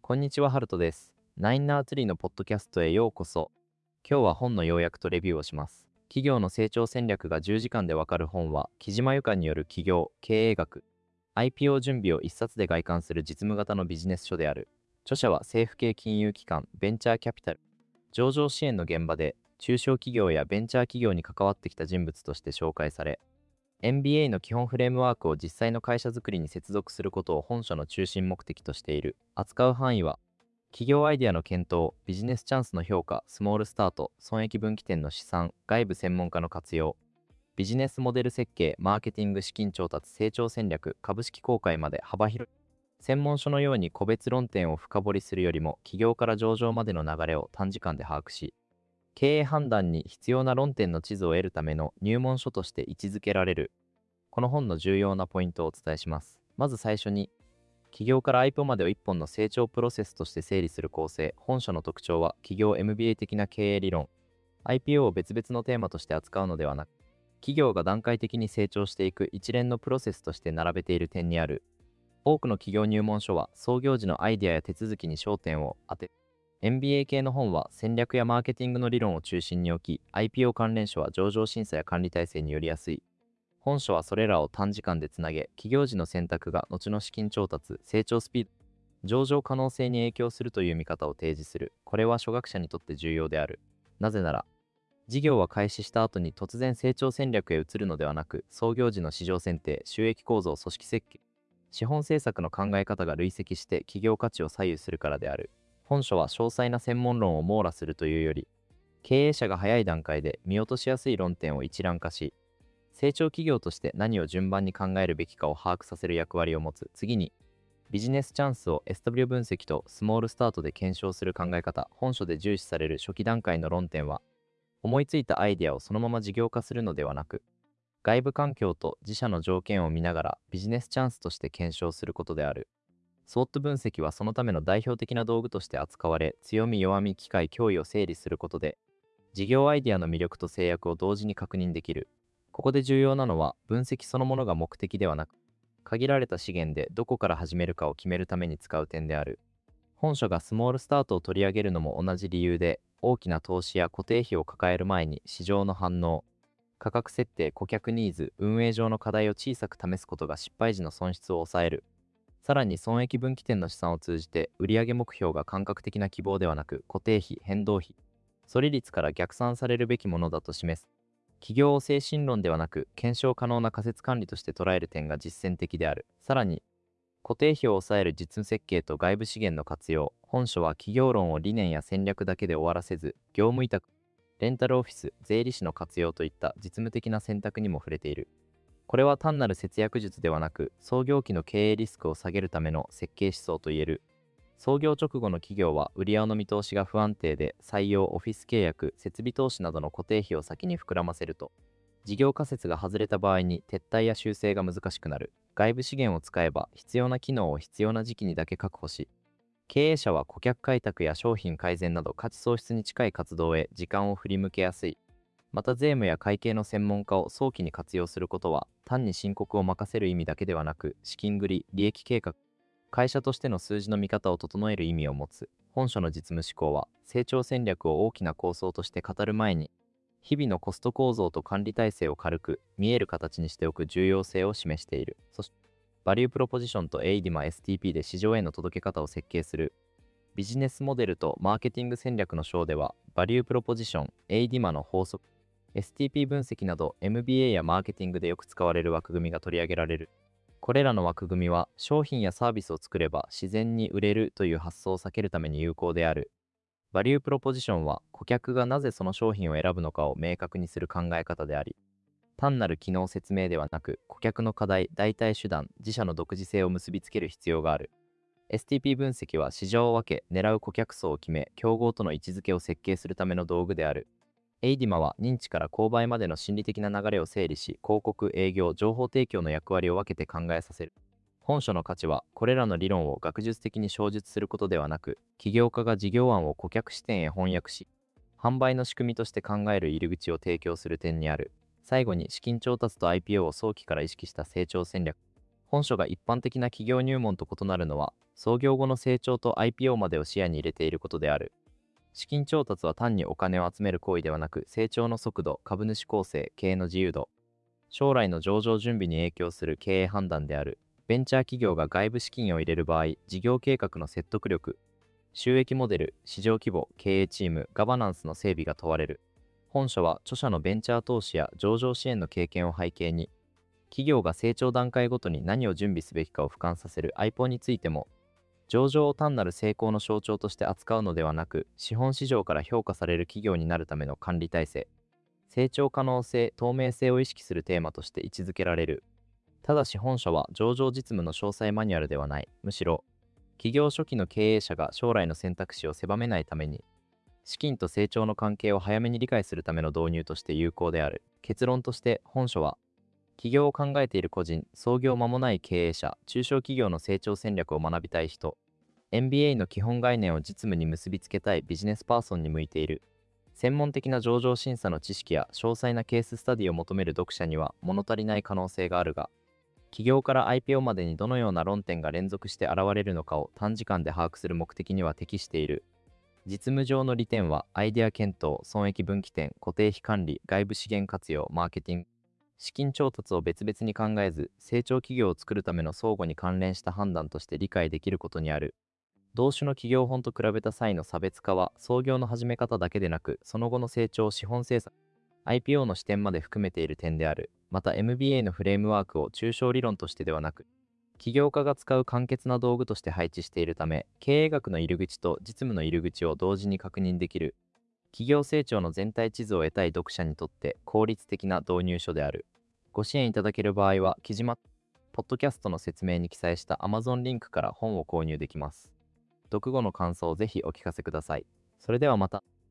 こんにちは、ハルトです。ナインナーツリーのポッドキャストへようこそ。今日は本の要約とレビューをします。企業の成長戦略が10時間でわかる本は、木島由香による企業経営学、IPO 準備を一冊で概観する実務型のビジネス書である。著者は政府系金融機関、ベンチャーキャピタル、上場支援の現場で、中小企業やベンチャー企業に関わってきた人物として紹介され、MBA の基本フレームワークを実際の会社づくりに接続することを本書の中心目的としている。扱う範囲は、企業アイデアの検討、ビジネスチャンスの評価、スモールスタート、損益分岐点の試算、外部専門家の活用、ビジネスモデル設計、マーケティング、資金調達、成長戦略、株式公開まで幅広い。専門書のように個別論点を深掘りするよりも、起業から上場までの流れを短時間で把握し、経営判断に必要な論点の地図を得るための入門書として位置づけられる。この本の重要なポイントをお伝えします。まず最初に、起業から IPO までを一本の成長プロセスとして整理する構成。本書の特徴は、企業 MBA 的な経営理論。IPO を別々のテーマとして扱うのではなく、企業が段階的に成長していく一連のプロセスとして並べている点にある。多くの企業入門書は、創業時のアイデアや手続きに焦点を当て、MBA 系の本は戦略やマーケティングの理論を中心に置き、IPO 関連書は上場審査や管理体制によりやすい。本書はそれらを短時間でつなげ、企業時の選択が後の資金調達、成長スピード、上場可能性に影響するという見方を提示する。これは初学者にとって重要である。なぜなら、事業は開始した後に突然成長戦略へ移るのではなく、創業時の市場選定、収益構造、組織設計、資本政策の考え方が累積して企業価値を左右するからである。本書は詳細な専門論を網羅するというより、経営者が早い段階で見落としやすい論点を一覧化し、成長企業として何を順番に考えるべきかを把握させる役割を持つ。次に、ビジネスチャンスを SW 分析とスモールスタートで検証する考え方。本書で重視される初期段階の論点は、思いついたアイデアをそのまま事業化するのではなく、外部環境と自社の条件を見ながらビジネスチャンスとして検証することである。SWOT 分析はそのための代表的な道具として扱われ、強み、弱み、機会、脅威を整理することで、事業アイデアの魅力と制約を同時に確認できる。ここで重要なのは、分析そのものが目的ではなく、限られた資源でどこから始めるかを決めるために使う点である。本書がスモールスタートを取り上げるのも同じ理由で、大きな投資や固定費を抱える前に市場の反応、価格設定、顧客ニーズ、運営上の課題を小さく試すことが失敗時の損失を抑える。さらに損益分岐点の試算を通じて、売上目標が感覚的な希望ではなく、固定費、変動費、粗利率から逆算されるべきものだと示す。企業を精神論ではなく、検証可能な仮説管理として捉える点が実践的である。さらに、固定費を抑える実務設計と外部資源の活用。本書は企業論を理念や戦略だけで終わらせず、業務委託、レンタルオフィス、税理士の活用といった実務的な選択にも触れている。これは単なる節約術ではなく、創業期の経営リスクを下げるための設計思想といえる。創業直後の企業は売上の見通しが不安定で、採用、オフィス契約、設備投資などの固定費を先に膨らませると、事業仮説が外れた場合に撤退や修正が難しくなる。外部資源を使えば必要な機能を必要な時期にだけ確保し、経営者は顧客開拓や商品改善など価値創出に近い活動へ時間を振り向けやすい。また税務や会計の専門家を早期に活用することは、単に申告を任せる意味だけではなく、資金繰り、利益計画、会社としての数字の見方を整える意味を持つ。本書の実務思考は、成長戦略を大きな構想として語る前に、日々のコスト構造と管理体制を軽く、見える形にしておく重要性を示している。そして、バリュープロポジションとエイディマ STP で市場への届け方を設計する。ビジネスモデルとマーケティング戦略の章では、バリュープロポジション、エイディマの法則、STP 分析など MBA やマーケティングでよく使われる枠組みが取り上げられる。これらの枠組みは商品やサービスを作れば自然に売れるという発想を避けるために有効である。バリュープロポジションは顧客がなぜその商品を選ぶのかを明確にする考え方であり、単なる機能説明ではなく顧客の課題、代替手段、自社の独自性を結びつける必要がある。STP 分析は市場を分け、狙う顧客層を決め、競合との位置づけを設計するための道具である。エイディマは認知から購買までの心理的な流れを整理し、広告、営業、情報提供の役割を分けて考えさせる。本書の価値は、これらの理論を学術的に詳述することではなく、起業家が事業案を顧客視点へ翻訳し、販売の仕組みとして考える入り口を提供する点にある。最後に、資金調達と IPO を早期から意識した成長戦略。 本書が一般的な企業入門と異なるのは、創業後の成長と IPO までを視野に入れていることである。資金調達は単にお金を集める行為ではなく、成長の速度、株主構成、経営の自由度、将来の上場準備に影響する経営判断である。ベンチャー企業が外部資金を入れる場合、事業計画の説得力、収益モデル、市場規模、経営チーム、ガバナンスの整備が問われる。本書は著者のベンチャー投資や上場支援の経験を背景に、企業が成長段階ごとに何を準備すべきかを俯瞰させる IPO についても、上場を単なる成功の象徴として扱うのではなく、資本市場から評価される企業になるための管理体制、成長可能性、透明性を意識するテーマとして位置づけられる。ただし本書は上場実務の詳細マニュアルではない。むしろ、企業初期の経営者が将来の選択肢を狭めないために、資金と成長の関係を早めに理解するための導入として有効である。結論として本書は、起業を考えている個人、創業間もない経営者、中小企業の成長戦略を学びたい人、MBA の基本概念を実務に結びつけたいビジネスパーソンに向いている。専門的な上場審査の知識や詳細なケーススタディを求める読者には物足りない可能性があるが、起業から IPO までにどのような論点が連続して現れるのかを短時間で把握する目的には適している。実務上の利点は、アイデア検討、損益分岐点、固定費管理、外部資源活用、マーケティング、資金調達を別々に考えず、成長企業を作るための相互に関連した判断として理解できることにある。同種の企業本と比べた際の差別化は、創業の始め方だけでなく、その後の成長、資本政策、IPO の視点まで含めている点である。また MBA のフレームワークを抽象理論としてではなく、起業家が使う簡潔な道具として配置しているため、経営学の入り口と実務の入り口を同時に確認できる。企業成長の全体地図を得たい読者にとって効率的な導入書である。ご支援いただける場合は、記事ポッドキャストの説明に記載した Amazon リンクから本を購入できます。読後の感想をぜひお聞かせください。それではまた。